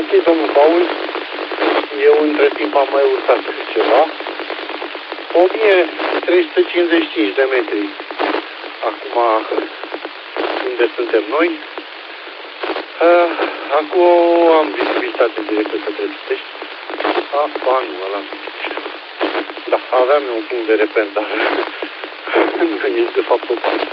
Ok, domnul Paul, eu între timp am mai urcat ceva. 1355 de metri. Acum, unde suntem noi. Acum am vizibilitate directă către Pitești. Nu, ăla. Da, aveam eu un punct de reper, dar este de fapt o parte.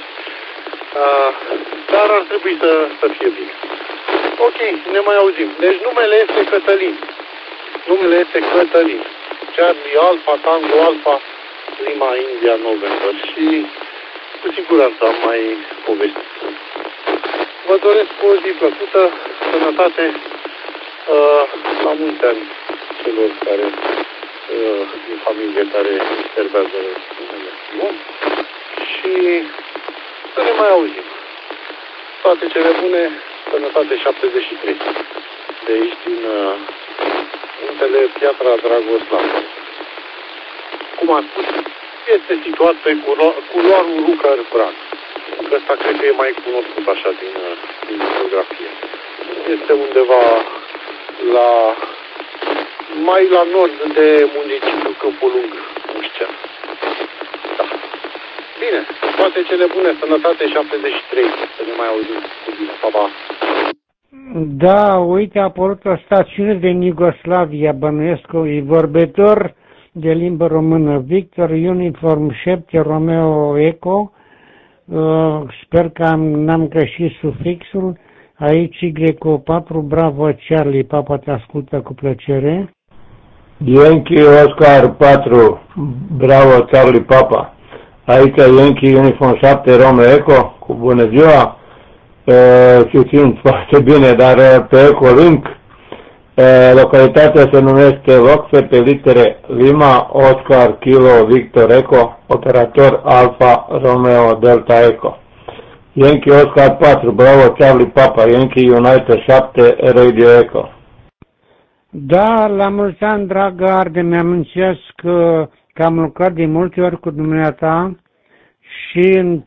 Dar ar trebui să fie bine. Ok, ne mai auzim. Deci numele este Cătălin. Numele este Cătălin. Charlie Alpha, Tango Alpha, Lima India November. Și cu siguranță am mai povestit. Vă doresc o zi plăcută, sănătate, la mulți ani celor care, din familie care servează numele bun. Și să ne mai auzim. Toate cele bune, sănătate 73. De aici din muntele Piatra Dragoslav. Cum am spus, este situat pe culoarul Rucăr Bran. Ăsta cred că e mai cunoscut așa din geografie. Este undeva mai la nord de municipiul Câmpul Lung, Mușcea. Da. Bine, toate cele bune, sănătate 73. Să ne mai auzim cu bine. Pa, pa. Da, uite, a apărut o stațiune din Iugoslavia, bănuiesc, e vorbitor de limbă română, Victor Uniform 7 Romeo Eco, sper că n-am greșit sufixul, aici Y4 Bravo Charlie, Papa te ascultă cu plăcere. Yankee Oscar 4 Bravo Charlie Papa, aici Yankee Uniform 7 Romeo Eco, cu bună ziua. Și simt foarte bine, dar pe Ecolink, localitatea se numește Locve, pe litere Lima, Oscar, Kilo, Victor, Eco, operator Alfa, Romeo, Delta, Eco. Yankee Oscar 4, Bravo, Charlie, Papa, Yankee United 7, Radio, Eco. Da, la mulți ani, dragă Arde, mi-am că am lucrat de multe ori cu dumneata și în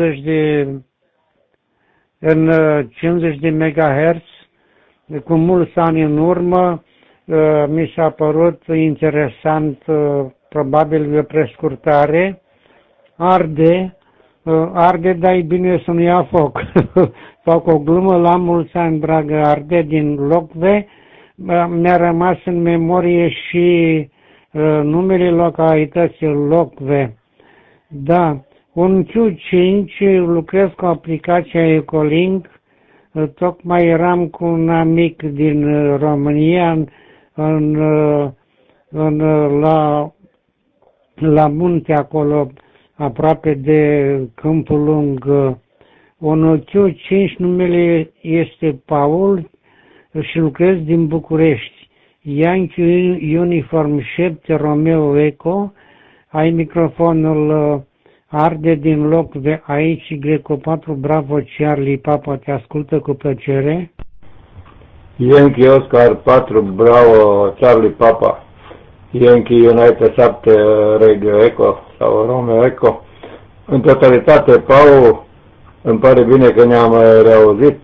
50 de MHz, cu mulți ani în urmă, mi s-a părut interesant, probabil de prescurtare, Arde, dar e bine să nu ia foc. Fac o glumă, la mulți ani, dragă Arde, din Locve, mi-a rămas în memorie și numele localității Locve. Da. Un Q5, lucrez cu aplicația Ecolink, tocmai eram cu un amic din România la munte acolo, aproape de Câmpul Lung. Un Q5, numele este Paul și lucrez din București. Yankee Uniform 7 Romeo Eco, ai microfonul Arde din Locve, aici Y4 Bravo Charlie Papa te ascultă cu plăcere. Yankee Oscar 4 Bravo Charlie Papa, Yankee United 7 Radio Eco sau Romeo Eco. În totalitate, Paul, îmi pare bine că ne-am reauzit.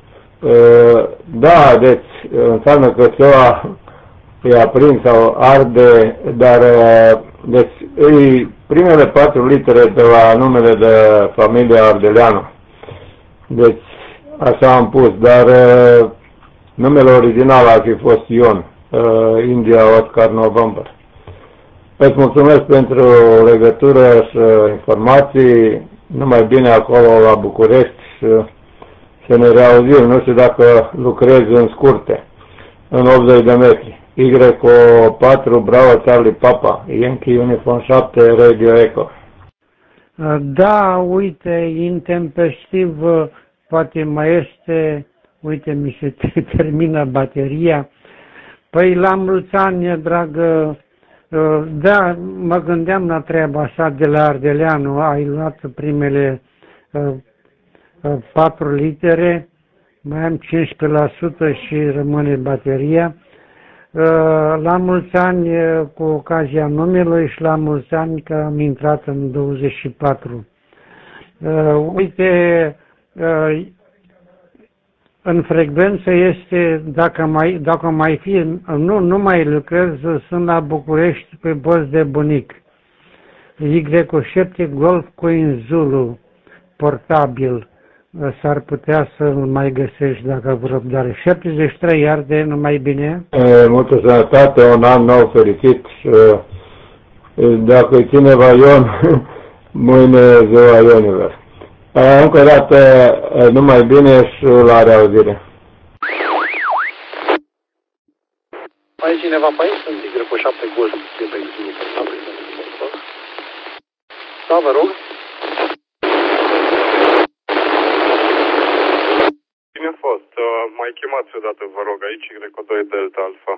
Da, deci înseamnă că ceva e aprins sau arde, dar deci primele 4 litere de la numele de familia Ardeleanu. Deci așa am pus, dar numele original ar fi fost Ion, India Oscar November. Îți mulțumesc pentru legătură și informații, numai bine acolo la București și să ne reauzim. Nu știu dacă lucrezi în scurte, în 80 de metri. Y4 Bravo Charlie Papa, Yankee Uniform 7 Radio Eco. Da, uite, intempestiv, poate mai este, uite, mi se termină bateria. Păi la mulți ani, dragă, da, mă gândeam la treaba asta de la Ardeleanu, ai luat primele 4 litere, mai am 15% și rămâne bateria. La mulți ani cu ocazia numelui și la mulți ani că am intrat în 24. Uite, În frecvență este, dacă mai fi, nu mai lucrez, sunt la București pe post de bunic. Y7 Golf Queen Zulu, portabil. S-ar putea să-l mai găsești dacă vrei răbdare. 73 iarde, numai bine. Multă sănătate, un an nou fericit. Dacă e cineva Ion, mâine ziua Ionilor. Încă o dată, numai bine și la reauzire. Mai e cineva pe aici? Sunt Y7 Golf, Quebec Zulu. Da, vă rog. Bine a fost. Mai chemați odată, vă rog, aici, Y2 Delta Alpha.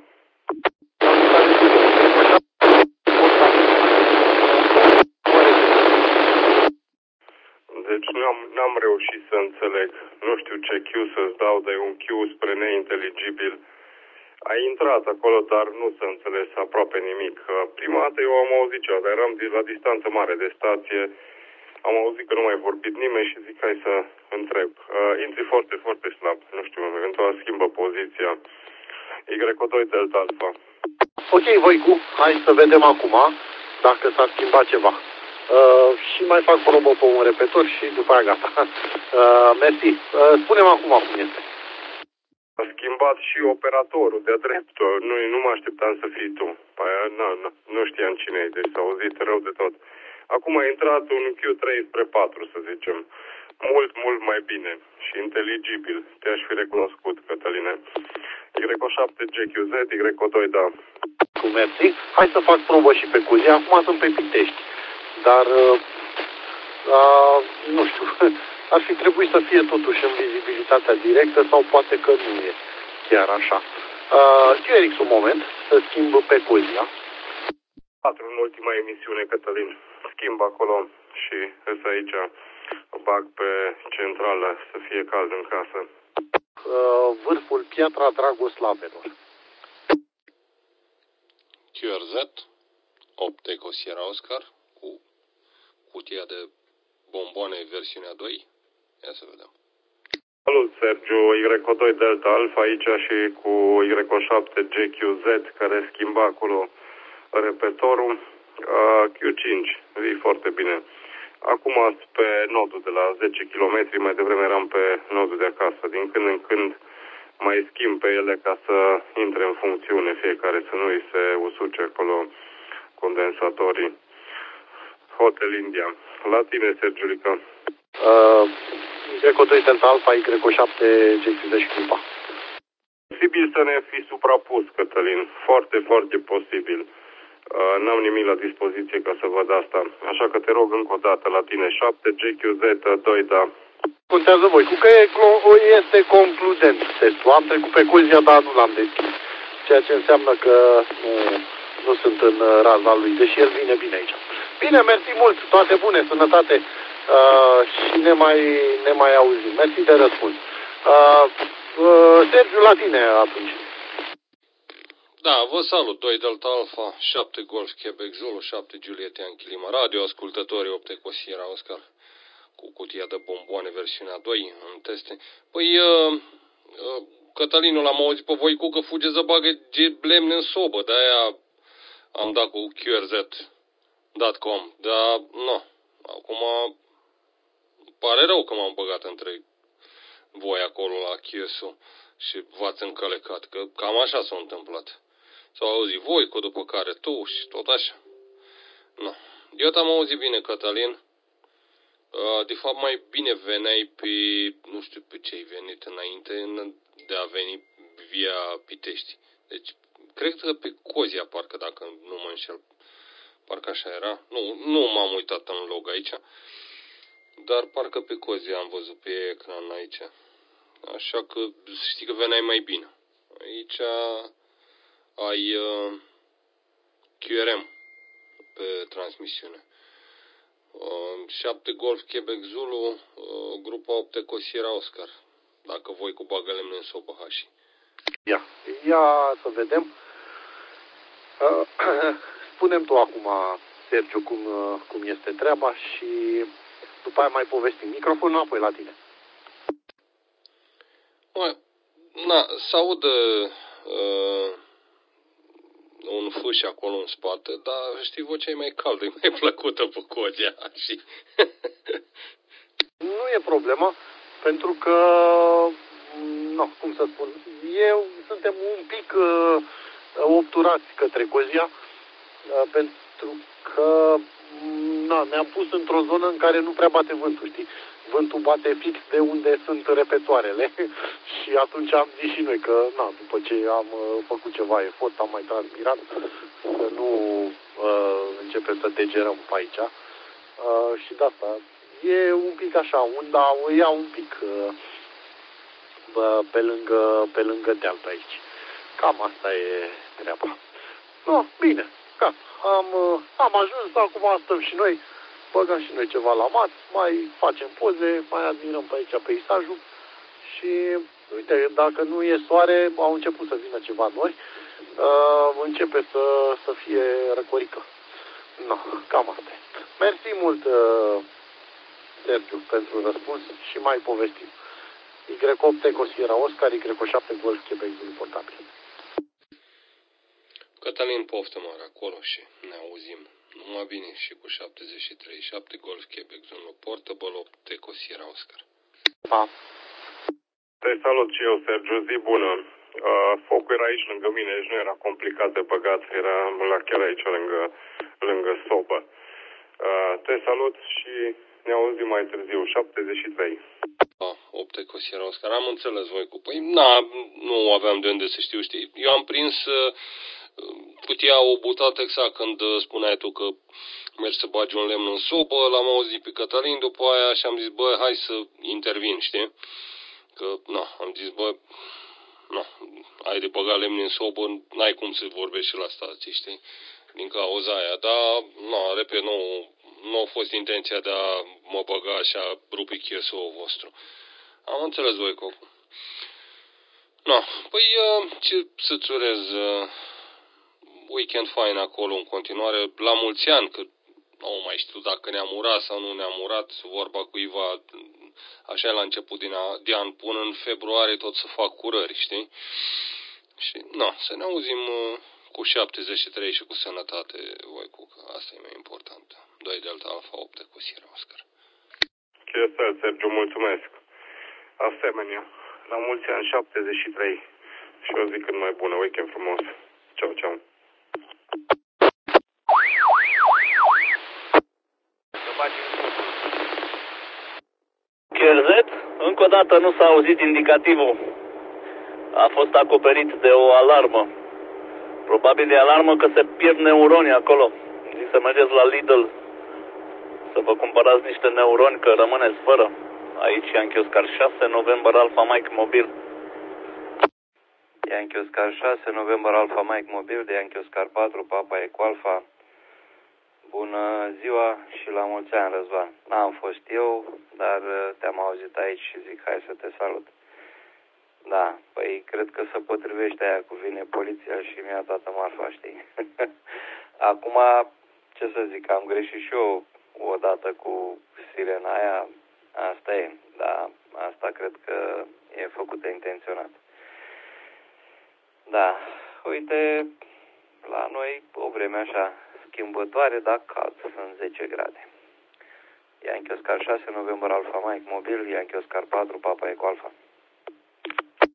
Deci n-am reușit să înțeleg. Nu știu ce Q să-ți dau, dar e un Q spre neinteligibil. Ai intrat acolo, dar nu s-a înțeles aproape nimic. Prima dată eu am auzit ceva, dar eram la distanță mare de stație. Am auzit că nu mai vorbit nimeni și zic, hai să întreb. Intri foarte, foarte slab. Nu știu, eventual schimbă poziția. Y2 Delta Alpha. Ok, Voicu, hai să vedem acum dacă s-a schimbat ceva. Și mai fac probă pe un repetor și după aia gata. Mersi. Spune-mi acum cum este. A schimbat și operatorul de-a dreptul. Nu mă așteptam să fii tu. Nu știam cine e, deci s-a auzit rău de tot. Acum a intrat un Q3 spre 4, să zicem. Mult, mult mai bine și inteligibil. Te-aș fi recunoscut, Cătăline. Y7 GQZ, Y2, da. Cu mersi. Hai să fac probă și pe Cuzia. Acum sunt pe Pitești. Dar, nu știu, ar fi trebuit să fie totuși în vizibilitatea directă sau poate că nu e chiar așa. QRX un moment, să schimb pe Cuzia. 4 în ultima emisiune, Cătălin. Schimb acolo și îs aici. Bag pe centrală să fie cald în casă. Vârful Piatra Dragoslavelor. QRZ 8 Eco Sierra Oscar cu cutia de bomboane versiunea 2. Ia să vedem. Salut, Sergiu, Y2 Delta Alpha aici și cu Y7 GQZ care schimba acolo repetorul. Q5, vii foarte bine. Acum sunt pe nodul de la 10 km, mai devreme eram pe nodul de acasă. Din când în când mai schimb pe ele ca să intre în funcțiune fiecare, să nu îi se usuce acolo condensatorii. Hotel India. La tine, Sergiulica. Y2 Delta Alpha, Y7 GQZ și Clipa. Posibil să ne fi suprapus, Cătălin. Foarte, foarte posibil. N-am nimic la dispoziție ca să văd asta. Așa că te rog încă o dată la tine. 7 GQZ 2, da. Contează voi. Cu că este concludent testul. Am trecut pe Cuzia, dar nu l-am deschis. Ceea ce înseamnă că nu sunt în raza lui, deși el vine bine aici. Bine, mersi mult. Toate bune, sănătate. Și ne mai auzim. Mersi de răspuns. Sergiu, la tine atunci. Da, vă salut, 2 Delta Alpha, 7 Golf Quebec Zulu, 7 Juliet Yankee Lima Radio, ascultătorii 8 Eco Sierra Oscar, cu cutia de bomboane versiunea 2 în teste. Păi, Cătălinul, l-am auzit pe Voicu că fuge să bagă lemne în sobă, de-aia am dat cu QRZ.com, dar, nu, acum pare rău că m-am băgat între voi acolo la QS-ul și v-ați încălecat, că cam așa s-a întâmplat. S-au auzit Voicu, după care tu și tot așa. Nu. Eu te-am auzit bine, Cătălin. De fapt, mai bine veneai pe, nu știu pe ce ai venit înainte de a veni via Pitești. Deci, cred că pe Cozia, parcă, dacă nu mă înșel. Parcă așa era. Nu m-am uitat în log aici. Dar parcă pe Cozia am văzut pe ecran aici. Așa că știi că veneai mai bine. Aici ai QRM pe transmisiune. 7 Golf Quebec Zulu, grupa 8 Eco Sierra Oscar. Dacă voi cu bagă lemne în sobă, hași. Ia să vedem. Spune-mi tu acum, Sergiu, cum este treaba și după aia mai povestim. Microfonul înapoi la tine. S-audă un fâș acolo în spate, dar știi, vocea e mai caldă, e mai plăcută pe Cozia și... Nu e problema, pentru că, cum să spun, suntem un pic obturați către Cozia, pentru că ne-am pus într-o zonă în care nu prea bate vântul, știi? Vântul bate fix de unde sunt repetoarele și atunci am zis și noi că, după ce am făcut ceva efort, am mai transpirat, să nu începem să degerăm pe aici. Și de asta e un pic așa, unda o ia un pic pe lângă deal pe aici. Cam asta e treaba. Bine, gata. Am ajuns, acum stăm și noi, băgăm și noi ceva la mat, mai facem poze, mai admirăm pe aici peisajul și uite, dacă nu e soare, au început să vină ceva nori, începe să fie răcorică. Cam asta e. Mersi mult, Sergiu, pentru răspuns și mai povestim. Y8 Eco Sierra Oscar, Y7 Golf Quebec portabil. Cătălin, poftă mare acolo și ne auzim. Numai bine și cu 73, 7 Golf Quebec Zone Portable, 8 Eco Sierra Oscar. Pa! Te salut și eu, Sergiu, zi bună. Focul era aici lângă mine, deci nu era complicat de băgat, era chiar aici lângă sobă. Te salut și ne auzim mai târziu, 73. 8 Eco Sierra Oscar, am înțeles voi cu... Păi, nu aveam de unde să știu, știi. Eu am prins cutia o butat exact când spuneai tu că mergi să bagi un lemn în sobă, l-am auzit pe Cătălin după aia și am zis, hai să intervin, știi? Că, am zis, ai de băgat lemn în sobă, n-ai cum să vorbești și la stație, știi? Din cauza aia, dar, repet, nu a fost intenția de a mă băga așa rupi chiesul vostru. Am înțeles voi, Cocu. Păi, ce să-ți urez? Weekend fain acolo în continuare, la mulți ani, că nu mai știu dacă ne-am urat sau nu ne-am urat, vorba cuiva, așa la început de an până în februarie tot să fac curări, știi? Și, să ne auzim cu 73 și cu sănătate, voi, că asta e mai important. 2 Delta Alpha 8 cu Sierra Oscar. Chiar, Sergiu, mulțumesc. Asemenea, la mulți ani, 73 și o zi cât mai bună, weekend frumos. Ceau, ceau. QRZ, încă o dată nu s-a auzit indicativul. A fost acoperit de o alarmă. Probabil de alarmă că se pierd neuroni acolo. Zic să mergeți la Lidl să vă cumpărați niște neuroni, că rămâneți fără. Aici Yankee Oscar 6, November Alpha Mike Mobil. Yankee Oscar 6, November Alpha Mike Mobil, de Yankee Oscar 4, Papa Eco Alpha. Bună ziua și la mulți ani, Răzvan. N-am fost eu, dar te-am auzit aici și zic hai să te salut. Da, păi cred că se potrivește aia cu vine poliția și mi-a dat marfa, știi? Acum, ce să zic, am greșit și eu odată cu sirena aia, asta e, da, asta cred că e făcută intenționat. Da, uite, la noi o vreme așa schimbătoare, dar cald, sunt 10 grade. Yankee Oscar 6, November Alpha Mike Mobil, Yankee Oscar 4, Papa Eco Alpha.